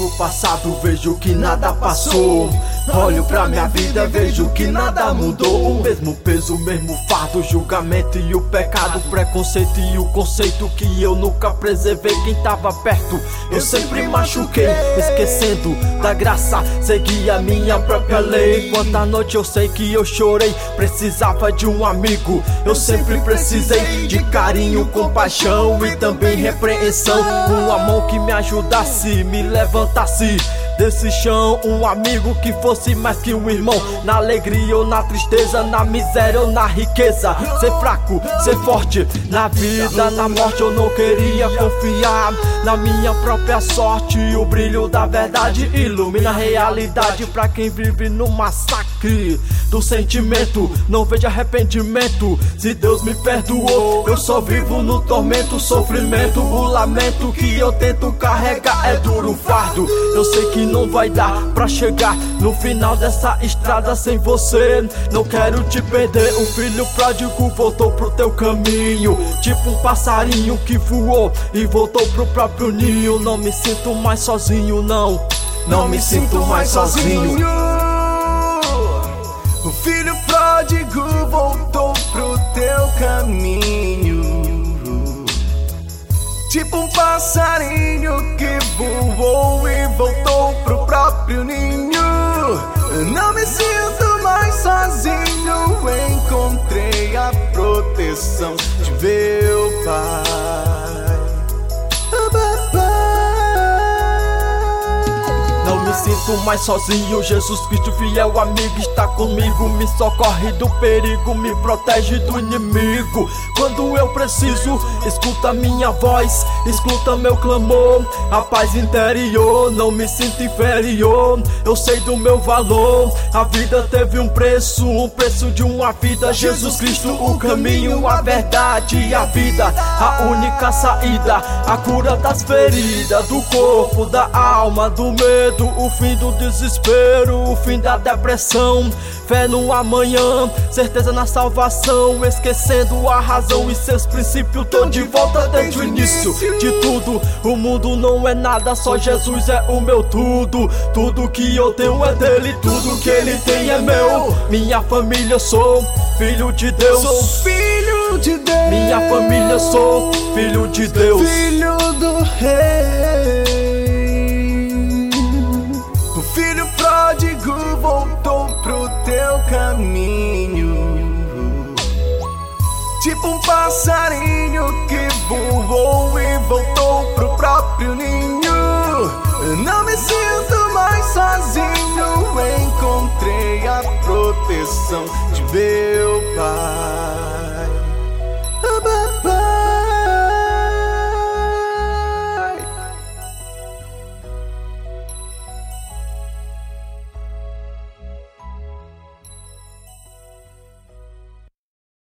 pro passado, vejo que nada passou. Olho pra minha vida, vejo que nada mudou. O mesmo peso, o mesmo fardo, o julgamento e o pecado, o preconceito e o conceito que eu nunca preservei. Quem tava perto, eu sempre machuquei, esquecendo da graça, segui a minha própria lei. Quanta noite eu sei que eu chorei, precisava de um amigo. Eu sempre precisei de carinho, compaixão e também repreensão. Uma mão que me ajudasse, me levantasse desse chão. Um amigo que fosse mais que um irmão, na alegria ou na tristeza, na miséria ou na riqueza. Ser fraco, ser forte, na vida, na morte. Eu não queria confiar na minha própria sorte. O brilho da verdade ilumina a realidade. Pra quem vive no massacre do sentimento, não vejo arrependimento. Se Deus me perdoou, eu só vivo no tormento, sofrimento. O lamento que eu tento carregar é duro fardo. Eu sei que não vai dar pra chegar no final dessa estrada sem você. Não quero te perder. O filho pródigo voltou pro teu caminho, tipo um passarinho que voou e voltou pro próprio ninho. Não me sinto mais sozinho, não me sinto mais sozinho. O filho pródigo voltou pro teu caminho, tipo um passarinho que voou e voltou pro próprio ninho. Não me sinto mais sozinho, encontrei a proteção de meu Pai. Não me sinto mais sozinho, Jesus Cristo fiel amigo está comigo. Me socorre do perigo, me protege do inimigo. Quando eu preciso, escuta minha voz, escuta meu clamor. A paz interior, não me sinto inferior. Eu sei do meu valor, a vida teve um preço de uma vida. Jesus Cristo, o caminho, a verdade e a vida, a única saída, a cura das feridas do corpo, da alma, do medo, o fim do desespero, o fim da depressão. Fé no amanhã, certeza na salvação, esquecendo a razão e seus princípios. Tô de volta desde o início de tudo. O mundo não é nada, só Jesus é o meu tudo. Tudo que eu tenho é dele, tudo que ele tem é meu. Minha família, sou filho de Deus, sou filho de Deus. Minha família, sou filho de Deus, filho do rei. O filho pródigo voltou pro teu caminho, tipo um passarinho que voou e voltou pro próprio ninho. Não me sinto